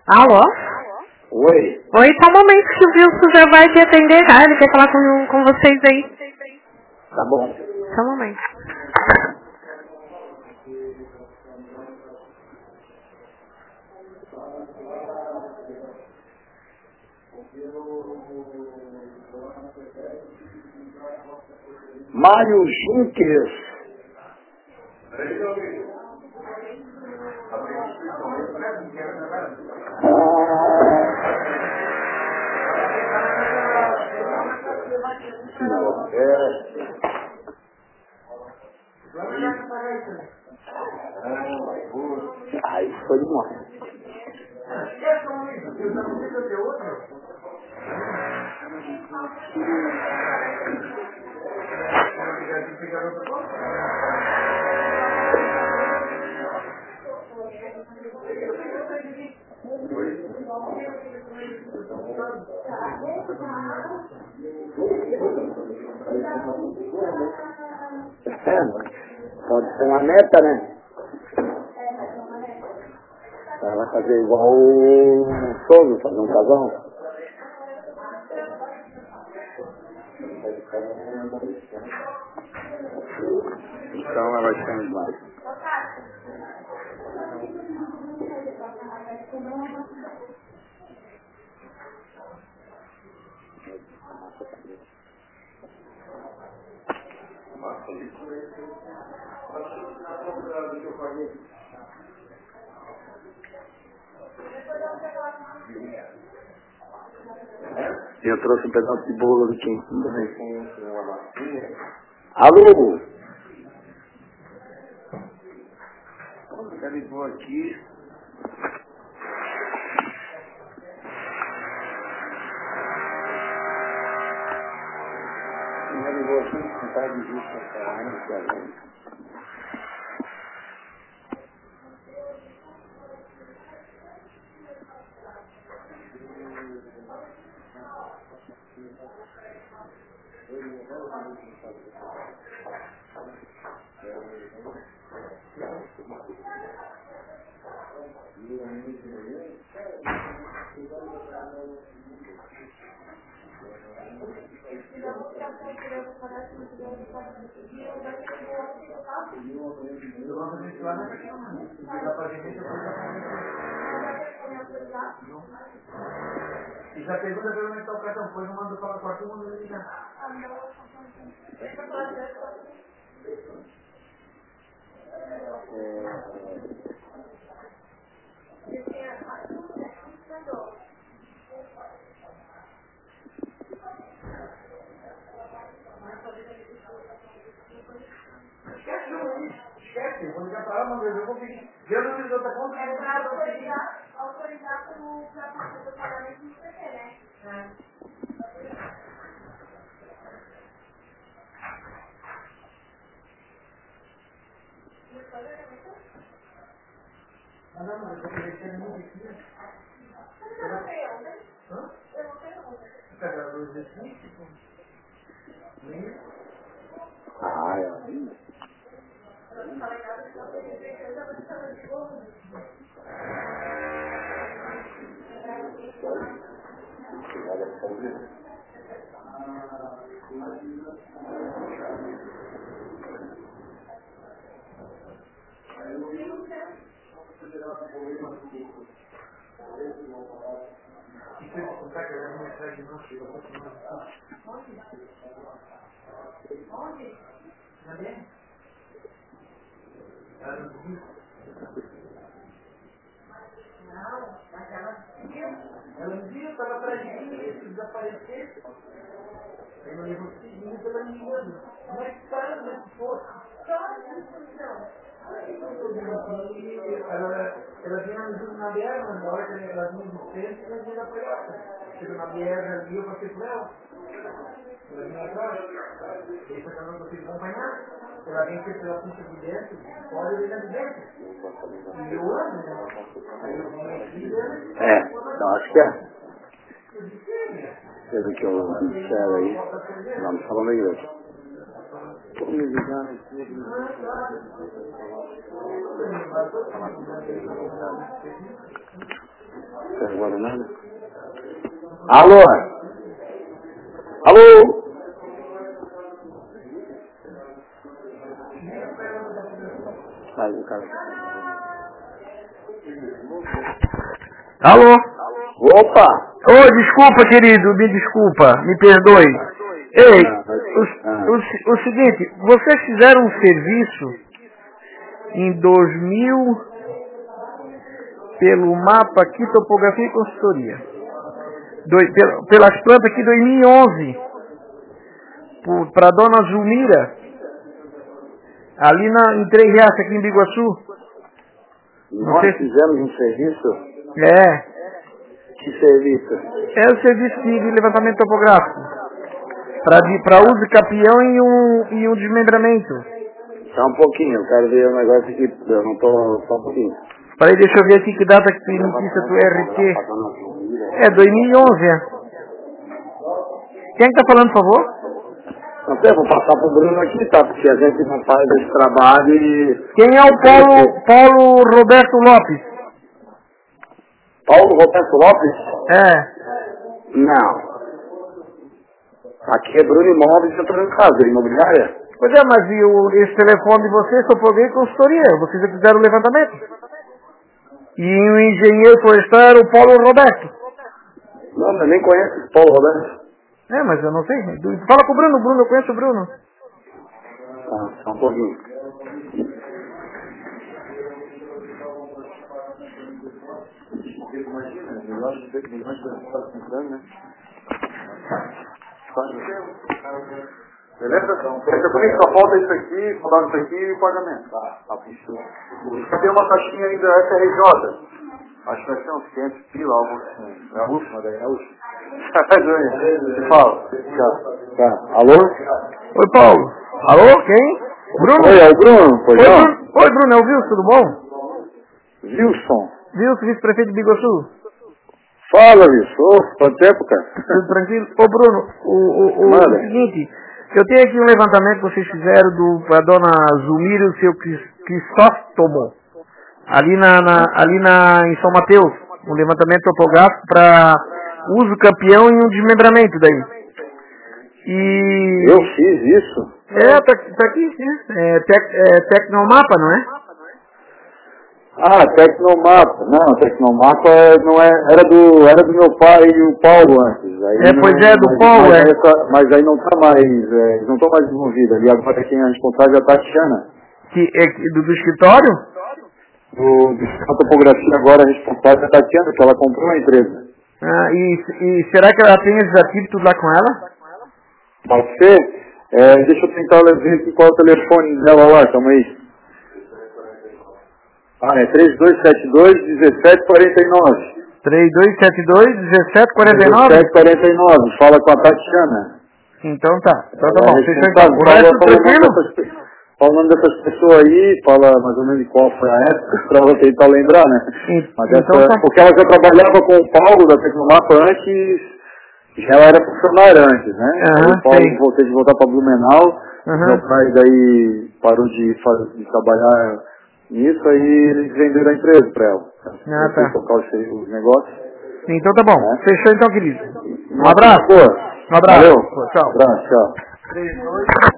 Alô? Oi. Oi, tá um momento que o Wilson já vai te atender já. Ele quer falar com vocês aí. Tá bom. Só um momento. Mário Junques. Não, Aí foi demais. Pode ser uma meta, né? Ela vai fazer igual o Souza, fazer um casal. Então ela vai ficar embaixo. Eu trouxe um pedaço de bolo do Kim também. Alô? Já ligou aqui. Já ligou aqui, não tá de vista, tá? E já pergunta para onde está o cartão, depois eu mando para o quarto mundo ali, né? Esquece, eu vou ligar para ela, mas eu vou pedir. Deus não me deu outra conta. É para autorizar para o pagamento do CT, né? Ah, não, mas eu vou deixar ele muito aqui. Eu não sei onde. Hã? Eu não sei onde. Você quer dar 2 vezes 5? Ah, é. Ela me viu, estava atrás de mim, se desaparecer. Eu não lembro o seguinte, ela me engana. Como é que está, né? Ela vinha na BR, na hora que ela vinha do centro, ela vinha da Toyota. Chegou na BR ali, eu passei por ela. Ela vinha atrás. E aí, eu não consegui acompanhar. Ela vem sempre pela pista de dentro, fora eu venho de dentro. E eu ando, né? Aí eu vim aqui, né? Não, acho que é. Pelo que eu disser aí, vamos falar na igreja. Tô me ligando aqui. agora nada. Alô? Alô? Sai o cara. Alô? Opa! Ô, desculpa, querido, me desculpa, me perdoe. Ei, o seguinte, vocês fizeram um serviço em 2000 pelo mapa aqui, topografia e consultoria. Pelas plantas aqui, 2011, para Dona Zulmira, ali em Três Riachos, aqui em Biguaçu. Nós fizemos um serviço? É. Que serviço? É o serviço de levantamento topográfico. Para uso de capião e um desmembramento. Só um pouquinho, eu quero ver o negócio aqui, eu não tô, só um pouquinho. Peraí, deixa eu ver aqui que data que tu emitisse a tua RT. É 2011, é. Quem que tá falando, por favor? Não sei, vou passar pro Bruno aqui, tá? Porque a gente não faz esse trabalho e... Quem é o Paulo Roberto Lopes? Paulo Roberto Lopes? É. Não. Aqui é Bruno Imóveis e Antônio Casa, imobiliária. Pois é, mas esse telefone de vocês só por ver consultoria. Vocês já fizeram o levantamento. E o engenheiro florestal era o Paulo Roberto. Não, eu nem conheço esse Paulo Roberto. É, mas eu não sei. Fala com o Bruno, eu conheço o Bruno. Ah, só um pouquinho. Imagina, milhões de pessoas comprando, né? Beleza? Essa comigo só falta isso aqui, faltar isso aqui e o pagamento. Tá, fechou. Cadê uma caixinha aí da FRJ? Acho que vai ser uns 500 pila, algo assim. É a última daí, é a última. Fala. Tá. Alô? Oi, Paulo. Alô, quem? Bruno? Oi, é o Bruno, pois não? Oi, Bruno, é o Wilson, tudo bom? Wilson. Wilson, vice-prefeito de Biguaçu. Fala, Wilson. Quanto tempo, cara? Tudo tranquilo? Ô, Bruno, o seguinte, eu tenho aqui um levantamento que vocês fizeram pra Dona Zulmira e o seu Crisóstomo, ali em São Mateus, um levantamento topográfico para uso campeão e um desmembramento daí. E... Eu fiz isso? Tá aqui, sim. Tecnomapa, não é? Ah, Tecnomapa. Não, Tecnomapa não é, era do meu pai e o Paulo antes. Aí pois é, do Paulo, mas aí não tá mais, eles não estão mais envolvidos. Ali agora quem é responsável é a Tatiana. Do escritório? A topografia agora é responsável é a Tatiana, que ela comprou a empresa. Ah, e será que ela tem esses ativos tudo lá com ela? Pode ser? Deixa eu tentar ver aqui qual é o telefone dela lá, calma aí. Ah, é 3272-1749. 3272-1749? 1749, fala com a Tatiana. Então tá bom. Fechou então. O resto tranquilo? Fala o nome dessas pessoas aí, fala mais ou menos qual foi a época, pra ela tentar lembrar, né? Mas então tá. porque ela já trabalhava com o Paulo da Tecnomapa antes, já ela era funcionária antes, né? Aí o Paulo voltei de voltar para Blumenau, meu pai daí parou de trabalhar nisso, aí eles venderam a empresa para ela. Tá. Tocar os negócios. Então tá bom. Fechou então, querido. Um abraço. Um abraço. Valeu. Tchau. Um abraço, tchau.